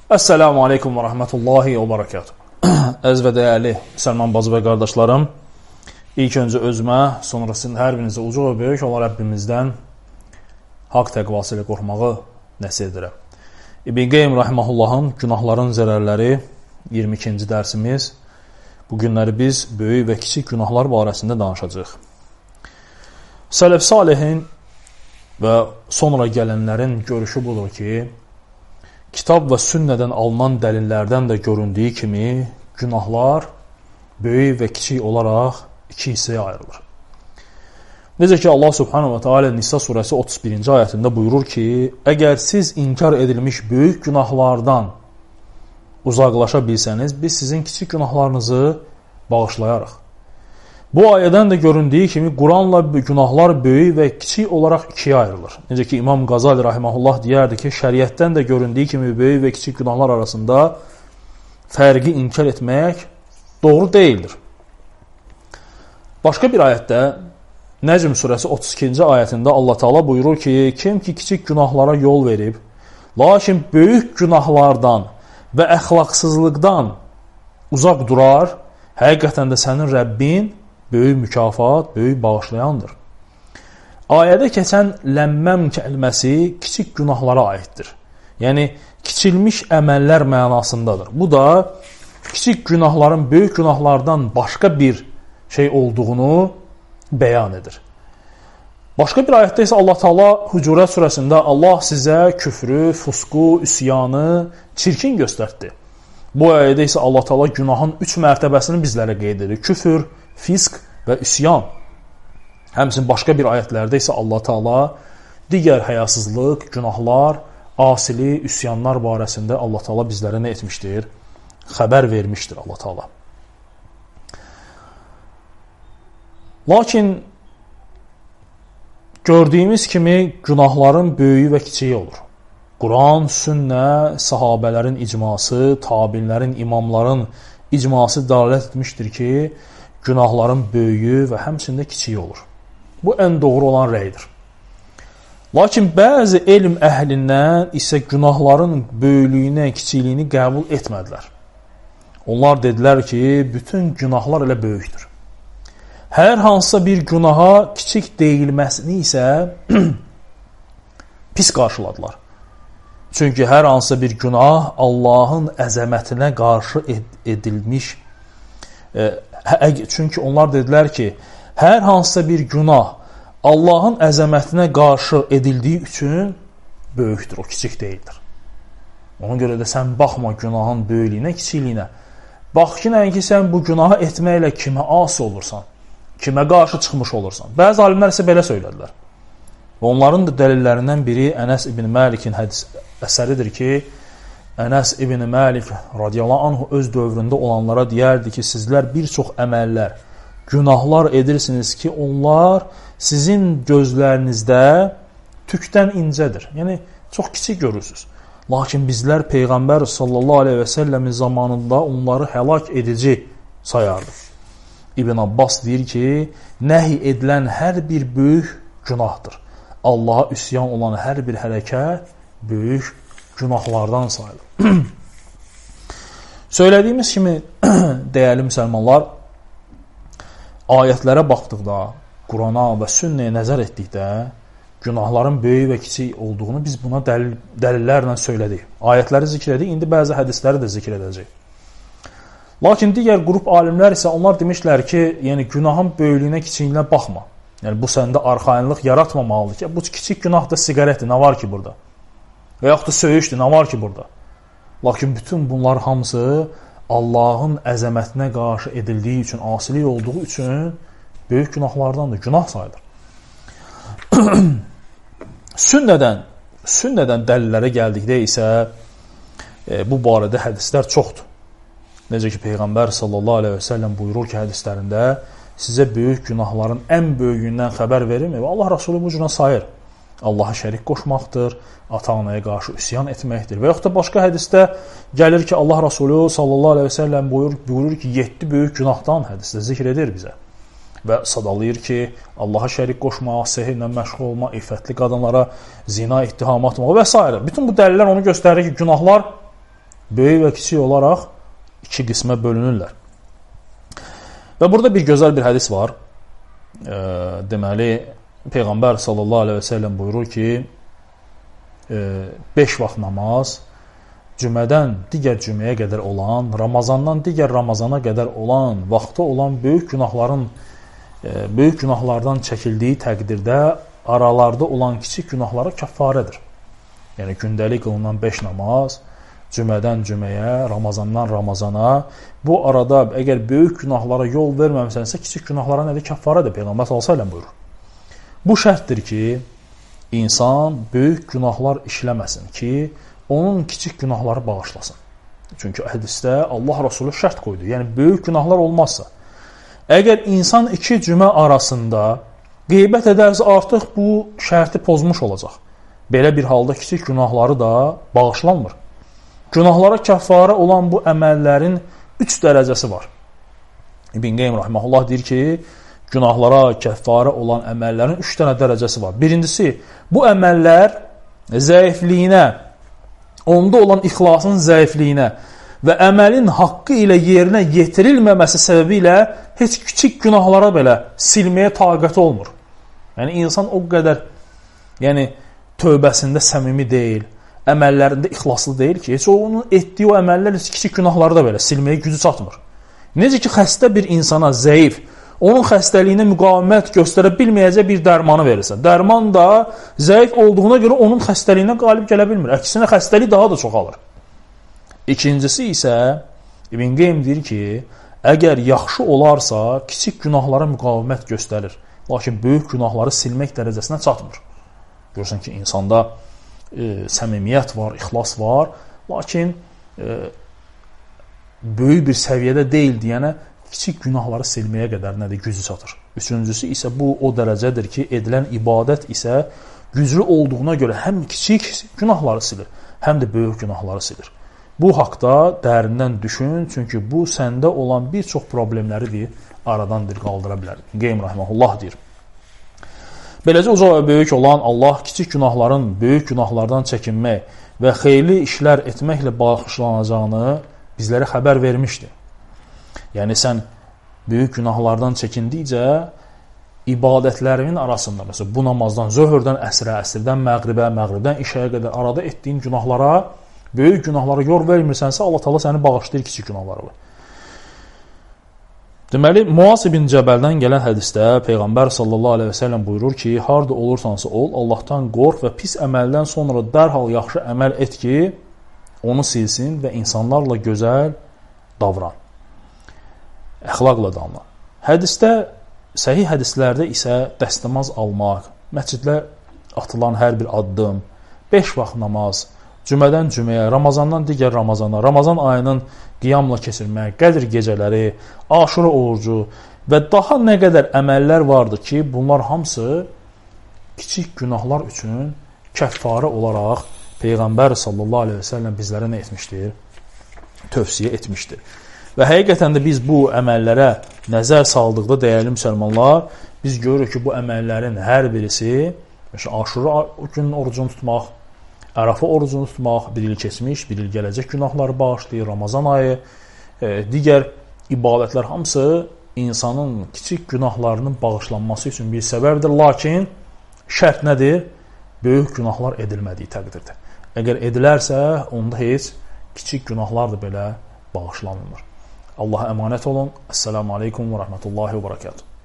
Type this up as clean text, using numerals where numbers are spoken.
Esselamu aleykum və rəhmətullahi və barakatuhu. Əziz və dəyərli müsəlman bacı və qardaşlarım, ilk öncə özümə, sonrasında hər birinizə uca və böyük olan Rəbbimizdən haqq təqvası ilə qorxmağı nəsib edirəm. İbn Qeym Rahimahullahın Günahların Zərərləri 22-ci dərsimiz. Bu günləri biz böyük və kiçik günahlar barəsində danışacağıq. Sələf Salihin və sonra gələnlərin görüşü budur ki, kitab və sünnədən alınan dəlillərdən də göründüyü kimi günahlar böyük və kiçik olaraq iki hissəyə ayrılır. Necə ki Allah Subhanahu wa Taala Nisa surəsi 31-ci ayətində buyurur ki, əgər siz inkar edilmiş böyük günahlardan uzaqlaşa bilsəniz, biz sizin kiçik günahlarınızı bağışlayarıq. Bu ayədən də göründüyü kimi Quranla günahlar böyük və kiçik olaraq ikiyə ayrılır. Necə ki İmam Qazali rahimehullah deyərdi ki, şəriətdən də göründüyü kimi böyük və kiçik günahlar arasında fərqi inkar etmək doğru deyildir. Başqa bir ayətdə Nəcm surəsi 32-ci ayətində Allah Taala buyurur ki, kim ki kiçik günahlara yol verib, lakin böyük günahlardan və əxlaqsızlıqdan uzaq durar, həqiqətən də sənin Rəbbin böyük mükafat, böyük bağışlayandır. Ayədə keçən ləmməm kəlməsi kiçik günahlara aiddir. Yəni, kiçilmiş əməllər mənasındadır. Bu da kiçik günahların böyük günahlardan başqa bir şey olduğunu bəyan edir. Başqa bir ayətdə isə Allah Taala Hucurat surəsində Allah sizə küfrü, fusqu, üsyanı, çirkin göstərdi. Bu ayədə isə Allah Taala günahın 3 mərtəbəsini bizlərə qeyd edir. Küfür, fisq və üsyan. Həmçinin başqa bir ayətlərdə isə Allah Taala digər həyasızlıq, günahlar, asili, üsyanlar barəsində Allah Taala bizlərə nə etmişdir? Xəbər vermişdir Allah Taala. Lakin gördüyümüz kimi günahların böyüyü və kiçiyi olur. Quran, sünnə, sahabələrin icması, tabinlərin, imamların icması dəlalət etmişdir ki, günahların böyüyü və həmçində kiçiyi olur. Bu ən doğru olan rəydir. Lakin bəzi elm əhlindən isə günahların böyüklüyünə, kiçikliyini qəbul etmədilər. Onlar dedilər ki, bütün günahlar elə böyükdür. Hər hansısa bir günaha kiçik deyilməsini isə pis qarşıladılar. Çünki hər hansısa bir günah Allahın əzəmətinə qarşı edilmiş. Çünki onlar dedilər ki, hər hansısa bir günah Allahın əzəmətinə qarşı edildiyi üçün böyükdür, o kiçik deyildir. Ona görə də sən baxma günahın böyüklüyünə, kiçikliyinə. Bax ki, nəinki sən bu günahı etməklə kimə asi olursan, kimə qarşı çıxmış olursan. Bəzi alimlər isə belə söylədilər. Və onların da dəlillərindən biri Ənəs ibn Məlikin əsəridir ki, Ənəs ibn Məlik radiyallahu anhu öz dövründə olanlara deyərdi ki, sizlər bir çox əməllər, günahlar edirsiniz ki, onlar sizin gözlərinizdə tükdən incədir. Yəni, çox kiçik görürsünüz. Lakin bizlər Peyğəmbər sallallahu aleyhi və səlləmin zamanında onları həlak edici sayardı. İbn Abbas deyir ki, nəhi edilən hər bir böyük günahdır. Allaha üsyan olan hər bir hərəkət böyük günahlardan sayılır. Söylədiyimiz kimi, dəyərli müsəlmanlar, ayətlərə baxdıqda, Qurana və sünnəyə nəzər etdikdə, günahların böyük və kiçik olduğunu biz buna dəlillərlə söylədik. Ayətləri zikr edik, indi bəzi hədisləri də zikr edəcək. Lakin digər qrup alimlər isə onlar demişlər ki, yəni günahın böyüklüyünə, kiçikliyinə baxma. Yəni bu səndə arxayınlıq yaratmamalıdır ki, bu kiçik günah da siqaretdir, nə var ki burada? Və yaxud da söyüşdür, nə var ki burada? Lakin bütün bunlar hamısı Allahın əzəmətinə qarşı edildiyi üçün, asilik olduğu üçün böyük günahlardandır, günah sayılır. Sünnədən dəlillərə gəldikdə isə bu barədə hədislər çoxdur. Necə ki Peyğəmbər sallallahu aleyhi və səlləm buyurur ki, hədislərində sizə böyük günahların ən böyüyündən xəbər verim və Allah Rasulü bu cürə sayır. Allaha şərik qoşmaqdır, ata-anaya qarşı üsyan etməkdir. Və yaxud da başqa hədisdə gəlir ki, Allah Rasulü sallallahu aleyhi və səlləm buyurur ki, 7 böyük günahdan hədisdə zikr edir bizə. Və sadalayır ki, Allaha şərik qoşmaq, sehirlə məşğul olmaq, iffətli qadınlara zina ittiham atmaq və s. Bütün bu dəlillər onu göstərir ki, günahlar böyük və kiçik olaraq iki qismə bölünürlər. Və burada bir gözəl bir hədis var. Deməli, Peyğəmbər sallallahu aleyhi və səlləm buyurur ki, 5 vaxt namaz, cümədən digər cüməyə qədər olan, Ramazandan digər Ramazana qədər olan, vaxtı olan böyük günahlardan çəkildiyi təqdirdə aralarda olan kiçik günahlara kəffarədir. Yəni, gündəlik qılınan 5 namaz, cümədən cüməyə, Ramazandan Ramazana, bu arada əgər böyük günahlara yol verməmisənsə, kiçik günahlara nədir? Kəffarədir. Peyğəmbər sallallahu əleyhi buyurur. Bu şərtdir ki, insan böyük günahlar işləməsin ki, onun kiçik günahları bağışlasın. Çünki hədisdə Allah Rasulü şərt qoydu. Yəni, böyük günahlar olmazsa. Əgər insan iki cümə arasında qeybət edərsə, artıq bu şərti pozmuş olacaq. Belə bir halda kiçik günahları da bağışlanmır. Günahlara kəffarə olan bu əməllərin 3 dərəcəsi var. İbn Qeym rahimehullah deyir ki, günahlara kəffarə olan əməllərin 3 dənə dərəcəsi var. Birincisi, bu əməllər zəifliyinə, onda olan ixlasın zəifliyinə və əməlin haqqı ilə yerinə yetirilməməsi səbəbilə heç kiçik günahlara belə silməyə taqəti olmur. Yəni, insan o qədər tövbəsində səmimi deyil, əməllərində ixlaslı deyil ki, heç onun etdiyi o əməllər kiçik günahları da belə silməyə gücü çatmır. Necə ki, xəstə bir insana zəif, onun xəstəliyinə müqavimət göstərə bilməyəcək bir dərmanı verirsən. Dərman da zəif olduğuna görə onun xəstəliyinə qalib gələ bilmir. Əksinə, xəstəlik daha da çoxalır. İkincisi isə, İbn Qeym deyir ki, əgər yaxşı olarsa, kiçik günahlara müqavimət göstərir. Lakin böyük günahları silmək dərəcəsinə çatmır. Görürsən ki, insanda səmimiyyət var, ixlas var, lakin böyük bir səviyyədə deyil deyənə kiçik günahları silməyə qədər nədir? Gücü çatır. Üçüncüsü isə bu o dərəcədir ki, edilən ibadət isə güclü olduğuna görə həm kiçik günahları silir, həm də böyük günahları silir. Bu haqda dərindən düşün, çünki bu səndə olan bir çox problemləri aradan qaldıra bilər. Qeym rahimehullah deyir. Beləcə uca və böyük olan Allah kiçik günahların böyük günahlardan çəkinmək və xeyirli işlər etməklə bağışlanacağını bizlərə xəbər vermişdir. Yəni, sən böyük günahlardan çəkindikcə ibadətlərimin arasında, məsələn, bu namazdan zöhrdən əsrə, əsrdən məğribə, məğribdən işəyə qədər arada etdiyin günahlara, böyük günahlara yor vermirsənsə, Allah Taala səni bağışlayır kiçik günahlarla. Deməli, Muaz ibn Cəbəldən gələn hədisdə Peyğəmbər sallallahu aleyhi və səlləm buyurur ki, harda olursansa ol, Allahdan qorx və pis əməldən sonra dərhal yaxşı əməl et ki, onu silsin və insanlarla gözəl davran. Əxlaqla davran. Hədisdə, səhih hədislərdə isə dəstəmaz almaq, məscidlə atılan hər bir addım, 5 vaxt namaz, cümədən cüməyə, Ramazandan digər Ramazana, Ramazan ayının qiyamla keçirmək, Qədr gecələri, Aşura orucu və daha nə qədər əməllər vardır ki, bunlar hamısı kiçik günahlar üçün kəffarə olaraq Peyğəmbər sallallahu aleyhi və səlləm bizlərə nə etmişdir? Tövsiyə etmişdir. Və həqiqətən də biz bu əməllərə nəzər saldıqda, dəyərli müsəlmanlar, biz görürük ki, bu əməllərin hər birisi, Aşura günün orucunu tutmaq, Ərəfə orucunu tutmaq, bir il keçmiş, bir il gələcək günahları bağışlayır, Ramazan ayı, digər ibadətlər hamısı insanın kiçik günahlarının bağışlanması üçün bir səbəbdir. Lakin şərt nədir? Böyük günahlar edilmədiyi təqdirdir. Əgər edilərsə, onda heç kiçik günahlar da belə bağışlanmır. Allaha əmanət olun. Əssəlamu aleykum və rəhmətullahi və bərəkatuhu.